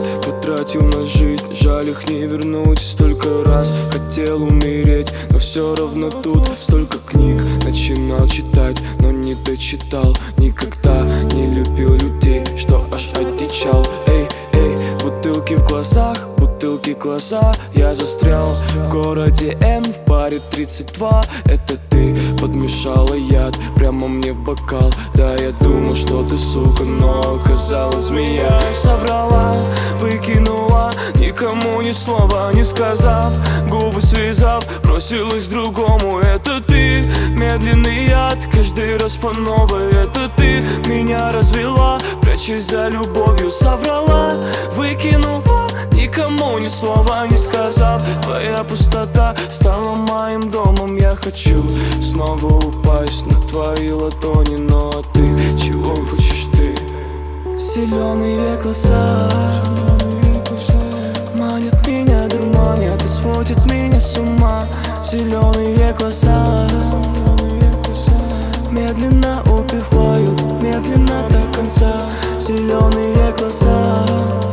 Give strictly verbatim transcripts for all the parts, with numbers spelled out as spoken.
лет потратил на жизнь, жаль их не вернуть. Столько раз хотел умереть, но все равно тут. Столько книг начинал читать, но не дочитал. Никогда не любил людей, что аж одичал. Эй, эй, бутылки в глазах, бутылки глаза. Я застрял в городе Н, в баре тридцать два. Это ты подмешала яд прямо мне в бокал. Да, я думал, что ты сука, но оказалась змея. Соврала, выкинула, никому ни слова не сказав. Губы связав, бросилась к другому. Это ты, медленный яд, каждый раз по новой. Это ты меня развела, прячась за любовью. Соврала, выкинула, никому ни слова не сказав. Твоя пустота стала моим домом. Я хочу снова упасть на твои ладони. Но а ты, чего хочешь ты? Зеленые глаза манят меня, дурманят и сводят меня с ума. Зеленые глаза медленно убивают, медленно до конца. Зеленые глаза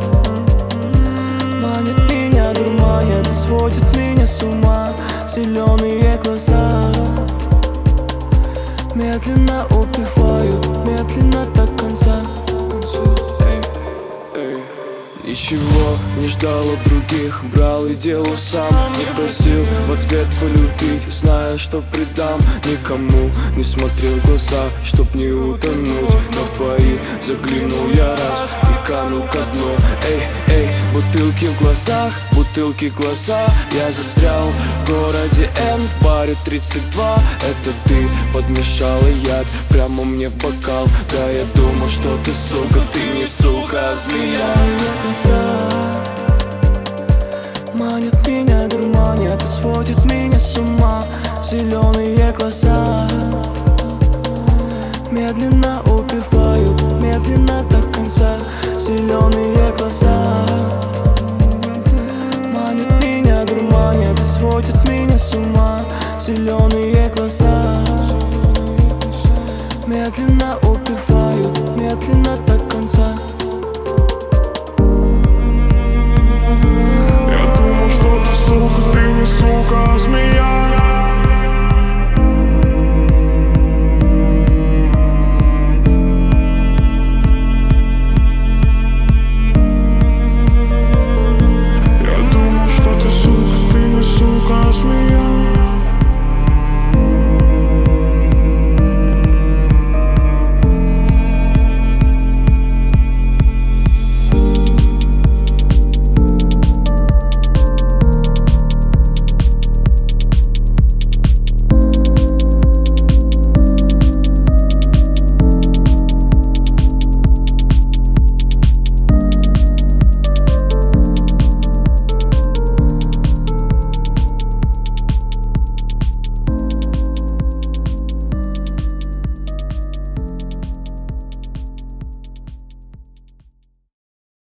манят меня, дурманят и сводят меня с ума. Зеленые глаза медленно убивают, медленно до конца. Эй, эй. Ничего не ждал от других, брал и делал сам. Не просил в ответ полюбить, зная, что предам. Никому не смотрел в глаза, чтоб не утонуть. Но в твои заглянул я раз и канул ко дну. Эй, эй, бутылки в глазах, бутылки глаза. Я застрял в городе Н, в баре тридцать два. Это ты подмешала яд прямо мне в бокал. Да, я думал, что ты сука, ты не сука, а змея. Манят меня, дурманят и сводят меня с ума. Зеленые глаза медленно убивают, медленно до конца. Зеленые глаза манят меня, дурманят и сводят меня с ума. Зеленые